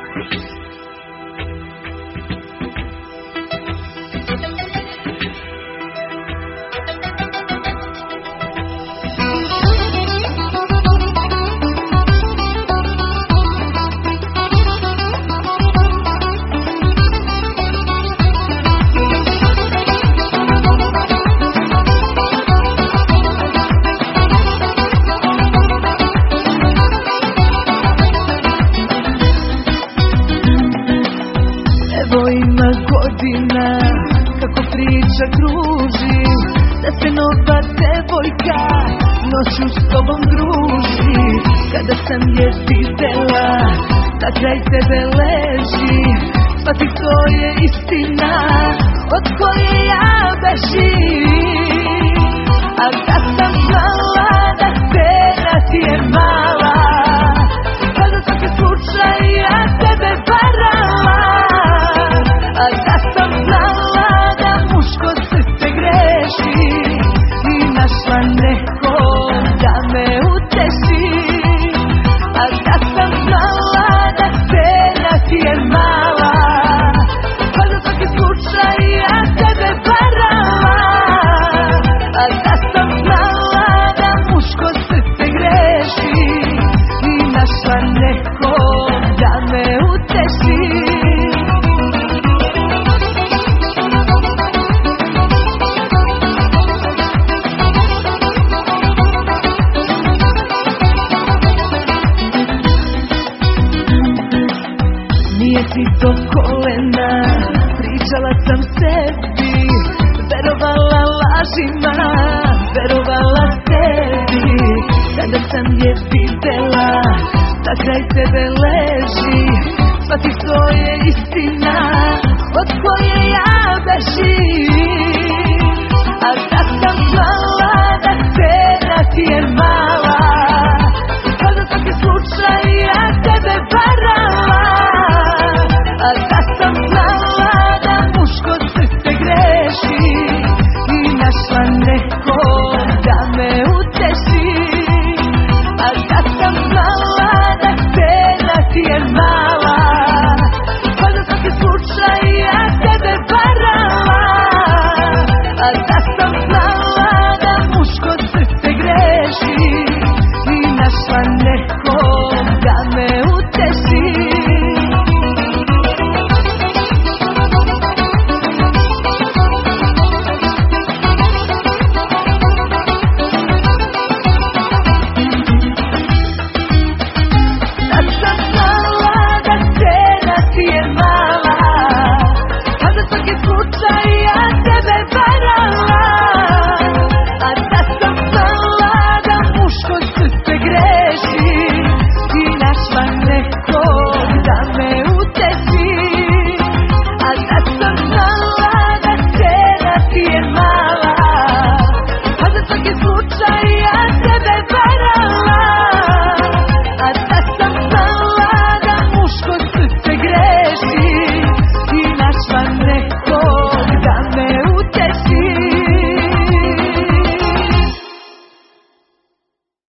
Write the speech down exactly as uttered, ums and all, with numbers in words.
Evo ima godina kako priča kruži, da se nova devojka noću s tobom druži. Kada sam je videla da kraj tebe leži, pa ti to je istina od koje ja bežim. A da sam znala da cena ti je mala, pa za svaki slučaj ja tebe varala. A da sam znala da muško srce greši i našla nekog da me uteši. A da sam znala da cena ti je mala, pa za svaki slučaj ja tebe varala. A da sam znala da muško srce greši i našla nekog da me uteši. Nije ti do kolena, pričala sam sebi, verovala lažima, verovala tebi. Kada sam je videla da kraj tebe leži, shvatih to je istina od koje ja bežim. A da sam znala da cena ti je